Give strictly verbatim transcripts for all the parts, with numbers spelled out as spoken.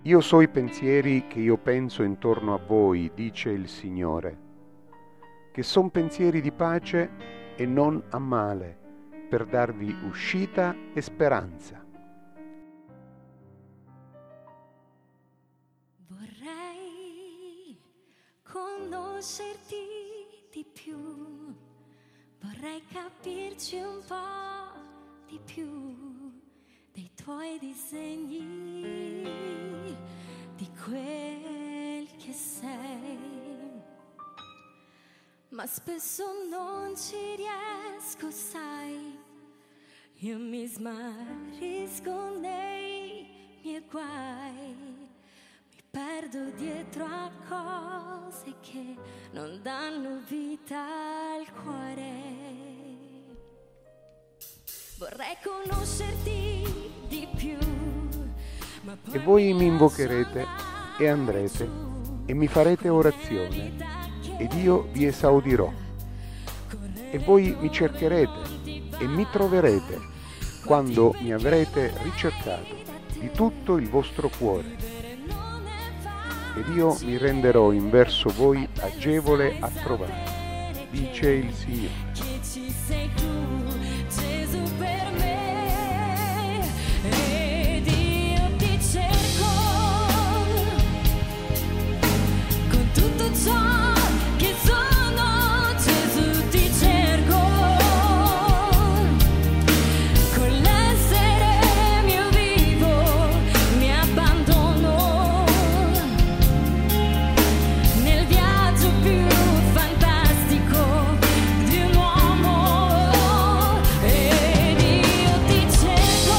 Io so i pensieri che io penso intorno a voi, dice il Signore, che son pensieri di pace e non a male, per darvi uscita e speranza. Vorrei conoscerti di più, vorrei capirci un po' di più dei tuoi disegni, di quel che sei, ma spesso non ci riesco, sai, io mi smarrisco nei miei guai, mi perdo dietro a cose che non danno vita al cuore. Vorrei conoscerti di più, ma poi E voi mi invocherete e andrete e mi farete orazione ed io vi esaudirò. E voi mi cercherete e mi troverete quando mi avrete ricercato di tutto il vostro cuore. Ed io mi renderò in verso voi agevole a trovare, dice il Signore. che ci sei tu, Gesù per me, ed io ti cerco con tutto ciò che sono, Gesù ti cerco, con l'essere mio vivo mi abbandono nel viaggio più fantastico di un uomo, ed io ti cerco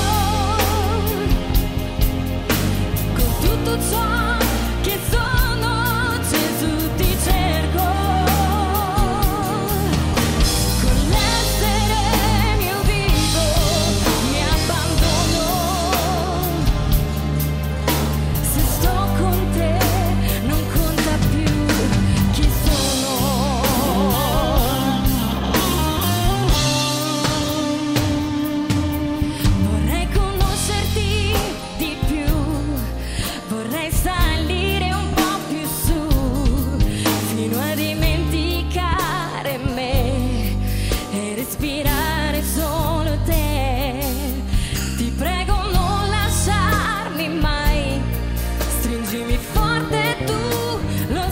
con tutto ciò che sono, Gesù ti cerco, con l'essere mio vivo mi abbandono, se sto con te non conta più chi sono. Vorrei conoscerti di più, vorrei salire un po' più su, fino a dimenticare me e respirare solo te. Ti prego non lasciarmi mai, stringimi forte, tu lo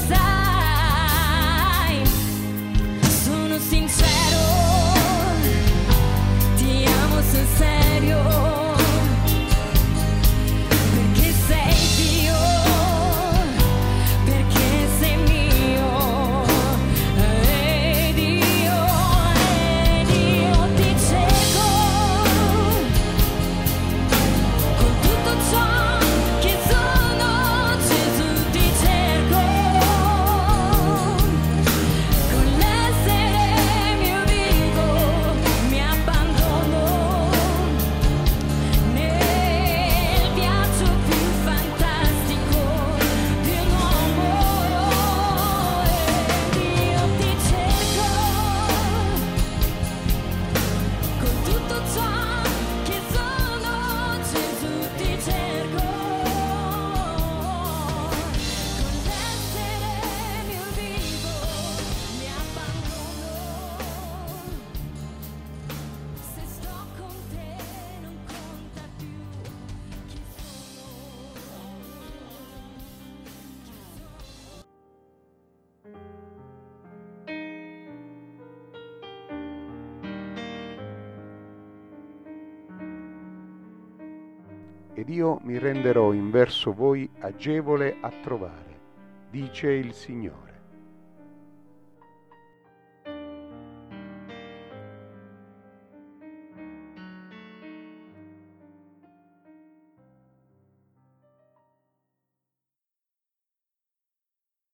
sai. Sono sincero, ti amo sul serio, perché sei Dio, perché sei mio, ed io, ed io ti cerco con tutto ciò che sono, Gesù ti cerco, con l'essere mio vivo mi abbandono nel viaggio più fantastico di un uomo, ed io ti cerco con tutto ciò che sono, Gesù ti cerco, con l'essere mio vivo mi abbandono, se sto con te non conta più chi sono. Ed io mi renderò in verso voi agevole a trovare, dice il Signore.